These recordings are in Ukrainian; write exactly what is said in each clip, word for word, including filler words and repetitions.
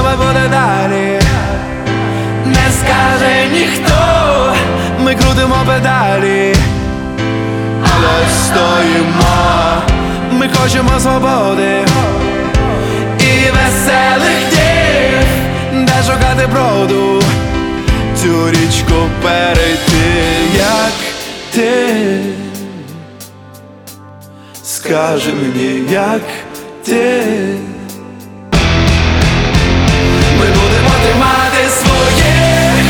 але буде далі. Не скаже ніхто, ми крутимо педалі, але стоїмо, ми хочемо свободи і веселих днів, де шукати броду, цю річку перейти, як ти. Скажи мені, як ти. Ми будемо тримати своїх,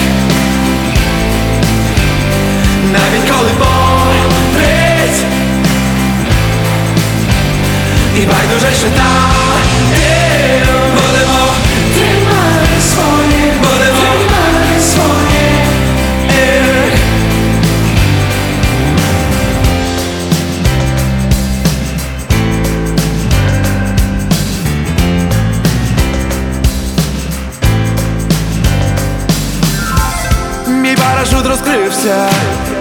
навіть коли болить, і байдуже, що там ти. Будемо тримати своїх, будемо тримати своїх. Мій парашут розкрився,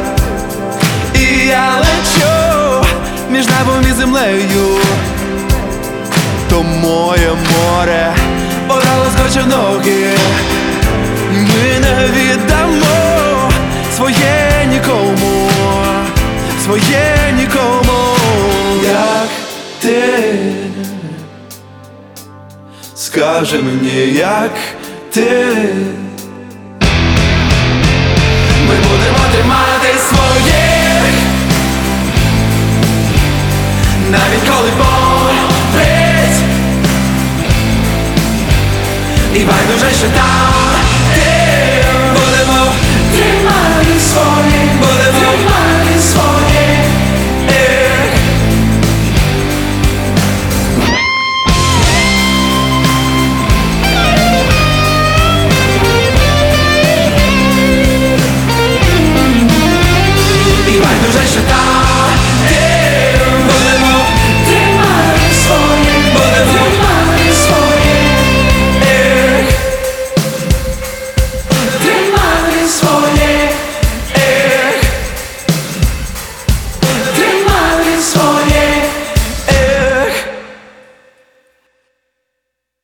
і я лечу між небом і землею. То моє море одразу скоче в ноги. Ми не віддамо своє нікому, своє нікому, як ти. Скажи мені, як ти. Ми будемо тримати своїх, навіть коли болить, і байдуже, що там